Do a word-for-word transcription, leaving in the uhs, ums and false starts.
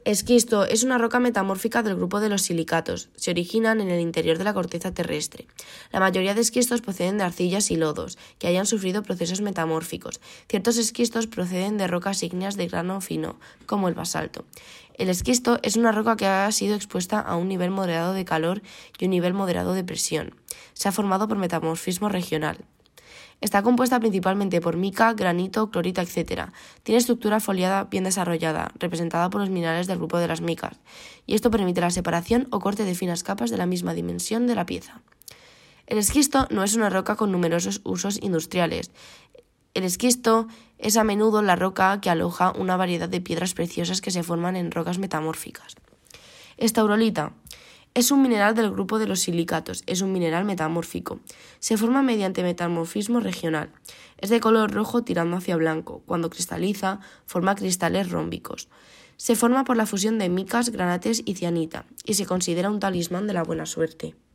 Esquisto es una roca metamórfica del grupo de los silicatos. Se originan en el interior de la corteza terrestre. La mayoría de esquistos proceden de arcillas y lodos, que hayan sufrido procesos metamórficos. Ciertos esquistos proceden de rocas ígneas de grano fino, como el basalto. El esquisto es una roca que ha sido expuesta a un nivel moderado de calor y un nivel moderado de presión. Se ha formado por metamorfismo regional. Está compuesta principalmente por mica, granito, clorita, etcétera. Tiene estructura foliada bien desarrollada, representada por los minerales del grupo de las micas, y esto permite la separación o corte de finas capas de la misma dimensión de la pieza. El esquisto no es una roca con numerosos usos industriales. El esquisto es a menudo la roca que aloja una variedad de piedras preciosas que se forman en rocas metamórficas. Estaurolita es un mineral del grupo de los silicatos, es un mineral metamórfico. Se forma mediante metamorfismo regional. Es de color rojo tirando hacia blanco. Cuando cristaliza, forma cristales rómbicos. Se forma por la fusión de micas, granates y cianita, y se considera un talismán de la buena suerte.